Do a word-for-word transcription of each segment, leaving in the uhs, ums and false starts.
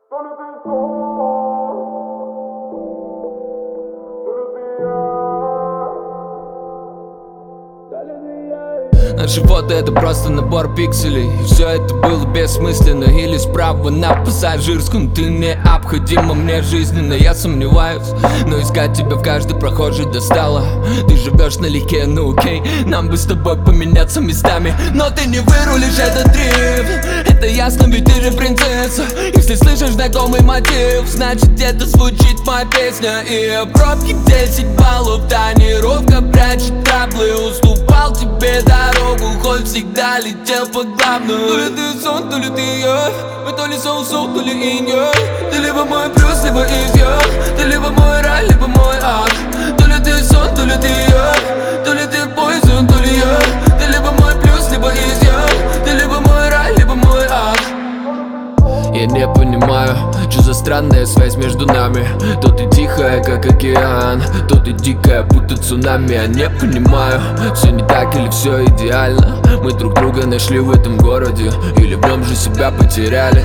Наши фото — это просто набор пикселей. И все это было бессмысленно. Или справа на пассажирском. Ты необходима мне жизненно. Я сомневаюсь, но искать тебя в каждой прохожей достало. Ты живешь налегке, ну окей, нам бы с тобой поменяться местами. Но ты не вырулишь этот дрифт. Это ясно, ведь ты же принцесса. Если слышишь знакомый мотив, значит где-то звучит моя песня. И пробки десять баллов, тонировка прячет траблы. Уступал тебе дорогу, хоть всегда летел по главному. То ли ты сон, то ли ты я. Мы то ли соу-соу, то ли инь-янь. Ты либо мой плюс, либо изъян. Ты либо мой рай, либо мой ад. То ли ты сон, то ли ты я. То ли ты poison, то ли я. Ты либо мой плюс, либо изъян. Ты либо мой рай, либо мой ад. Я не понимаю, что за странная связь между нами. То ты тихая, как океан, то ты дикая, будто цунами. Я не понимаю, все не так или все идеально. Мы друг друга нашли в этом городе, или в нем же себя потеряли.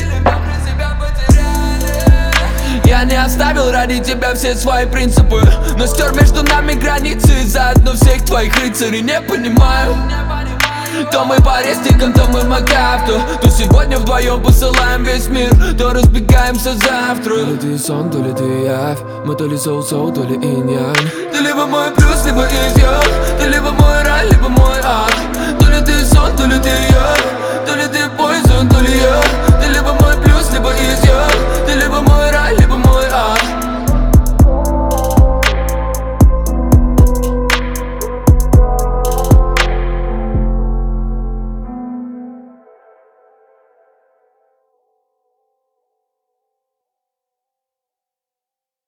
Я не оставил ради тебя все свои принципы, но стер между нами границы, заодно всех твоих рыцарей. Не понимаю, то мы по рестикам, то мы макафту. То сегодня вдвоем посылаем весь мир, то разбегаемся завтра. То ли ты сон, то ли ты явь. Мы то ли соу-соу, то ли инь-янь. Ты либо мой плюс, либо изъян. Ты либо мой рай, либо мой ад. То ли ты сон, то ли ты я. То ли ты poison, то ли я.